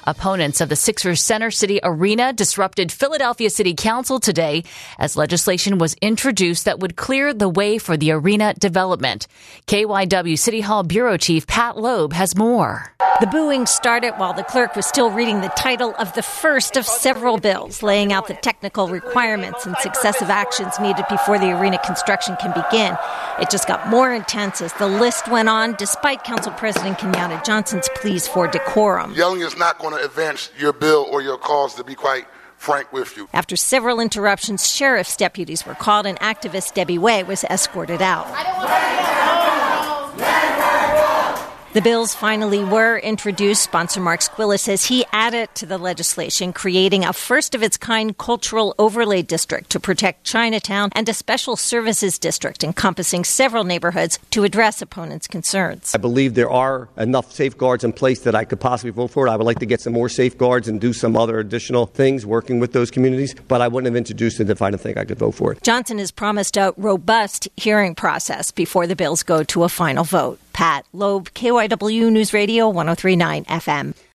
Opponents of the Sixers Center City Arena disrupted Philadelphia City Council today as legislation was introduced that would clear the way for the arena development. KYW City Hall Bureau Chief Pat Loeb has more. The booing started while the clerk was still reading the title of the first of several bills, laying out the technical requirements and successive actions needed before the arena construction can begin. It just got more intense as the list went on, despite Council President Kenyatta Johnson's pleas for decorum. Yelling is not going to advance your bill or your cause, to be quite frank with you. After several interruptions, sheriff's deputies were called and activist Debbie Way was escorted out. The bills finally were introduced. Sponsor Mark Squilla says he added to the legislation, creating a first-of-its-kind cultural overlay district to protect Chinatown and a special services district encompassing several neighborhoods to address opponents' concerns. I believe there are enough safeguards in place that I could possibly vote for it. I would like to get some more safeguards and do some other additional things working with those communities, but I wouldn't have introduced it if I didn't think I could vote for it. Johnson has promised a robust hearing process before the bills go to a final vote. Pat Loeb, KYW News Radio 103.9 FM.